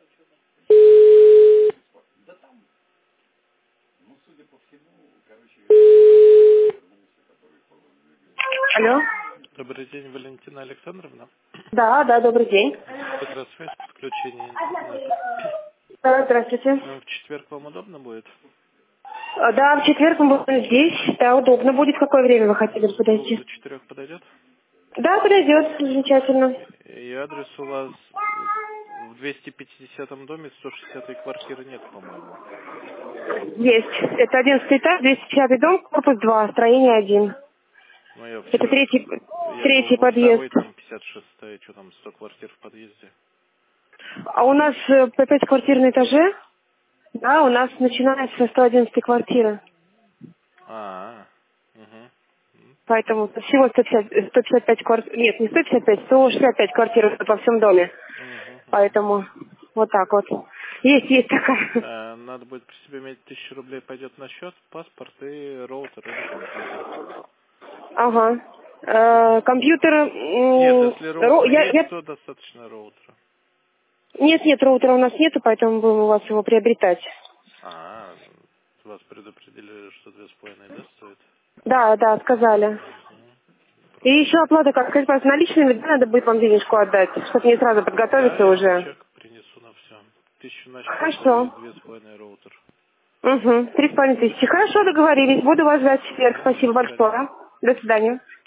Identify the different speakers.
Speaker 1: Алло.
Speaker 2: Добрый день, Валентина Александровна.
Speaker 1: Да, да, добрый день.
Speaker 2: Как раз связь подключения интернета.
Speaker 1: Да, здравствуйте.
Speaker 2: В четверг вам удобно будет?
Speaker 1: Да, в четверг мы будем здесь. Да, удобно будет. В какое время вы хотели бы
Speaker 2: С 2
Speaker 1: подойти?
Speaker 2: до 4 подойдет?
Speaker 1: Да, подойдет. Замечательно.
Speaker 2: И адрес у вас в 250 доме, 160 квартиры нет, по-моему.
Speaker 1: Есть. Это 11 этаж, 250 дом, корпус 2, строение 1.
Speaker 2: Ну, я
Speaker 1: Это
Speaker 2: вчера, я был
Speaker 1: третий
Speaker 2: во
Speaker 1: подъезд.
Speaker 2: второй, там 56-я, что там, 100 квартир в подъезде.
Speaker 1: А у нас по 5 квартир на этаже. Да, у нас начинается со 111 квартиры.
Speaker 2: Угу.
Speaker 1: Поэтому всего 155 квартир. Нет, не 155, 165 квартир во всем доме.
Speaker 2: Угу.
Speaker 1: Поэтому вот так вот. Есть такая.
Speaker 2: Надо будет при себе иметь 1000 рублей, пойдет на счет, паспорт и роутер или компьютер.
Speaker 1: Ага. Компьютер...
Speaker 2: Нет, если роутер есть,
Speaker 1: Я...
Speaker 2: то достаточно роутера.
Speaker 1: Нет, роутера у нас нету, поэтому будем у вас его приобретать.
Speaker 2: А, вас предупредили, что 2,5, да, стоит?
Speaker 1: Да, сказали.
Speaker 2: Мгм.
Speaker 1: И
Speaker 2: Просто.
Speaker 1: еще оплата, как сказать, пожалуйста, наличными, да, надо будет вам денежку отдать, чтобы не сразу
Speaker 2: Да,
Speaker 1: подготовиться
Speaker 2: я вам
Speaker 1: уже.
Speaker 2: чек принесу на все. 1000 на счет и
Speaker 1: Хорошо.
Speaker 2: 2,5 роутер.
Speaker 1: Угу. 3500. Хорошо, договорились. Буду вас ждать в четверг.
Speaker 2: Угу, до
Speaker 1: Спасибо
Speaker 2: свидания.
Speaker 1: большое. До свидания.